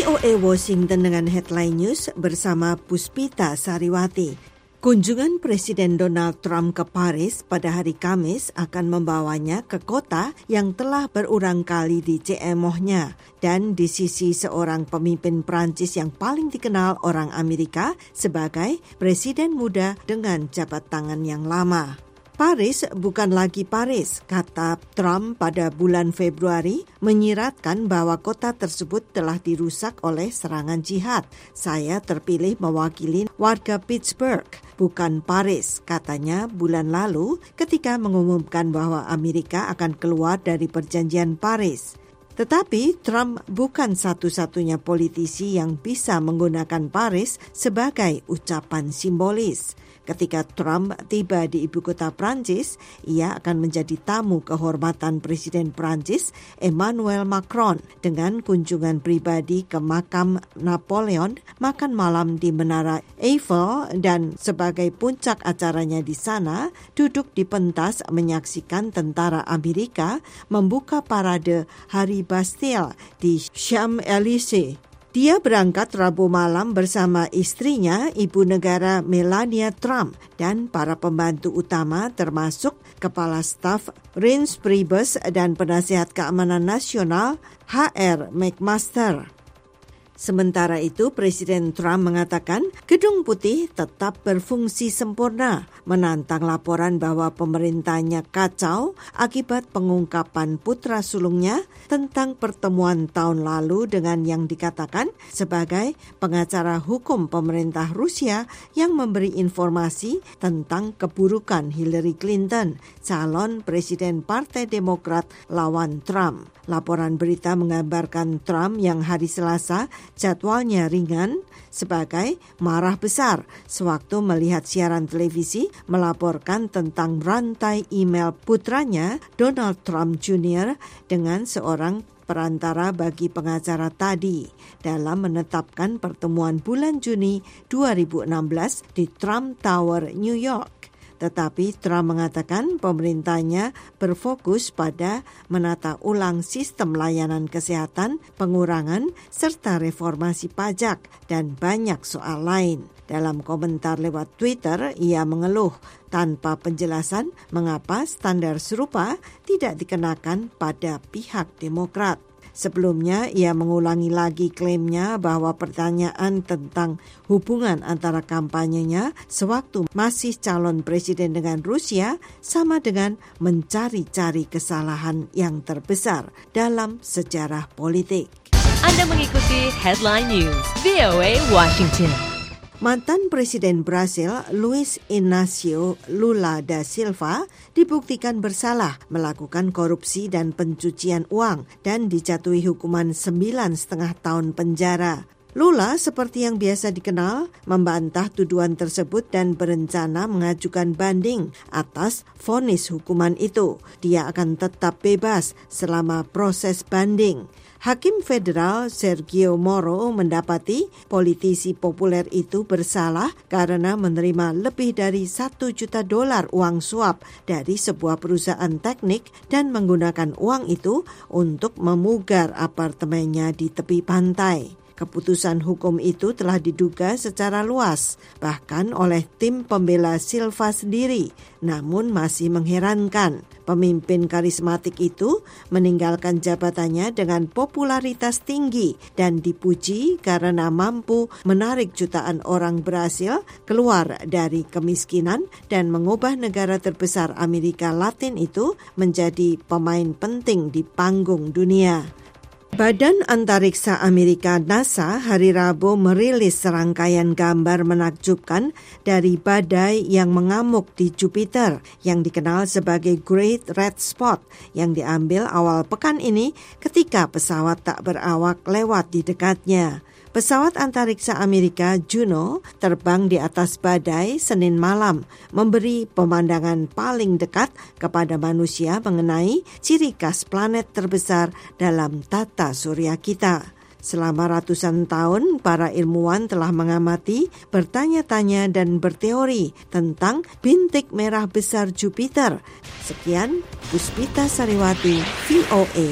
VOA Washington dengan headline news bersama Puspita Sariwati. Kunjungan Presiden Donald Trump ke Paris pada hari Kamis akan membawanya ke kota yang telah berulang kali dicemohnya dan di sisi seorang pemimpin Prancis yang paling dikenal orang Amerika sebagai presiden muda dengan jabat tangan yang lama. Paris bukan lagi Paris, kata Trump pada bulan Februari, menyiratkan bahwa kota tersebut telah dirusak oleh serangan jihad. Saya terpilih mewakili warga Pittsburgh, bukan Paris, katanya bulan lalu ketika mengumumkan bahwa Amerika akan keluar dari perjanjian Paris. Tetapi Trump bukan satu-satunya politisi yang bisa menggunakan Paris sebagai ucapan simbolis. Ketika Trump tiba di ibu kota Prancis, ia akan menjadi tamu kehormatan Presiden Prancis Emmanuel Macron dengan kunjungan pribadi ke makam Napoleon, makan malam di Menara Eiffel, dan sebagai puncak acaranya di sana, duduk di pentas menyaksikan tentara Amerika membuka parade Hari Bastille di Champs-Élysées. Dia berangkat Rabu malam bersama istrinya, Ibu Negara Melania Trump, dan para pembantu utama termasuk Kepala Staf Reince Priebus dan Penasihat Keamanan Nasional H.R. McMaster. Sementara itu, Presiden Trump mengatakan Gedung Putih tetap berfungsi sempurna, menantang laporan bahwa pemerintahnya kacau akibat pengungkapan putra sulungnya tentang pertemuan tahun lalu dengan yang dikatakan sebagai pengacara hukum pemerintah Rusia yang memberi informasi tentang keburukan Hillary Clinton, calon Presiden Partai Demokrat lawan Trump. Laporan berita menggambarkan Trump yang hari Selasa jadwalnya ringan sebagai marah besar sewaktu melihat siaran televisi melaporkan tentang rantai email putranya Donald Trump Jr. dengan seorang perantara bagi pengacara tadi dalam menetapkan pertemuan bulan Juni 2016 di Trump Tower, New York. Tetapi Trump mengatakan pemerintahnya berfokus pada menata ulang sistem layanan kesehatan, pengurangan, serta reformasi pajak, dan banyak soal lain. Dalam komentar lewat Twitter, ia mengeluh tanpa penjelasan mengapa standar serupa tidak dikenakan pada pihak Demokrat. Sebelumnya, ia mengulangi lagi klaimnya bahwa pertanyaan tentang hubungan antara kampanyenya sewaktu masih calon presiden dengan Rusia sama dengan mencari-cari kesalahan yang terbesar dalam sejarah politik. Anda mengikuti Headline News, VOA Washington. Mantan Presiden Brasil Luiz Inácio Lula da Silva dibuktikan bersalah melakukan korupsi dan pencucian uang dan dijatuhi hukuman 9,5 tahun penjara. Lula, seperti yang biasa dikenal, membantah tuduhan tersebut dan berencana mengajukan banding atas vonis hukuman itu. Dia akan tetap bebas selama proses banding. Hakim Federal Sergio Moro mendapati politisi populer itu bersalah karena menerima lebih dari $1 juta uang suap dari sebuah perusahaan teknik dan menggunakan uang itu untuk memugar apartemennya di tepi pantai. Keputusan hukum itu telah diduga secara luas, bahkan oleh tim pembela Silva sendiri, namun masih mengherankan. Pemimpin karismatik itu meninggalkan jabatannya dengan popularitas tinggi dan dipuji karena mampu menarik jutaan orang Brasil keluar dari kemiskinan dan mengubah negara terbesar Amerika Latin itu menjadi pemain penting di panggung dunia. Badan Antariksa Amerika NASA hari Rabu merilis serangkaian gambar menakjubkan dari badai yang mengamuk di Jupiter yang dikenal sebagai Great Red Spot yang diambil awal pekan ini ketika pesawat tak berawak lewat di dekatnya. Pesawat antariksa Amerika Juno terbang di atas badai Senin malam, memberi pemandangan paling dekat kepada manusia mengenai ciri khas planet terbesar dalam tata surya kita. Selama ratusan tahun, para ilmuwan telah mengamati, bertanya-tanya dan berteori tentang bintik merah besar Jupiter. Sekian, Puspita Sariwati, VOA.